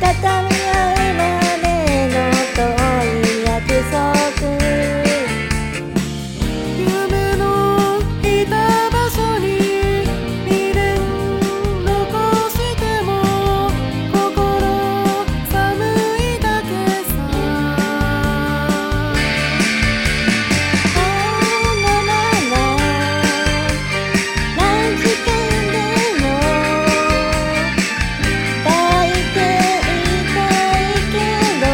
畳み合うまでの遠い約束、 夢のいた場所に未練残しても心寒いだけさ。 このまま何時間でも抱いていたいけど、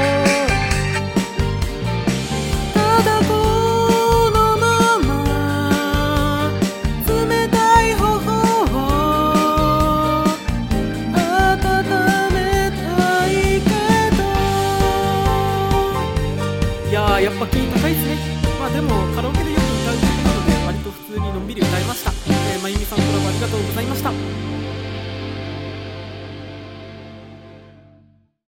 ただこのまま冷たい頬を温めたいけど。いやー、やっぱキー高いですね。まあでもカラオケでよく歌う曲なので割と普通にのんびり歌いました。まゆみさん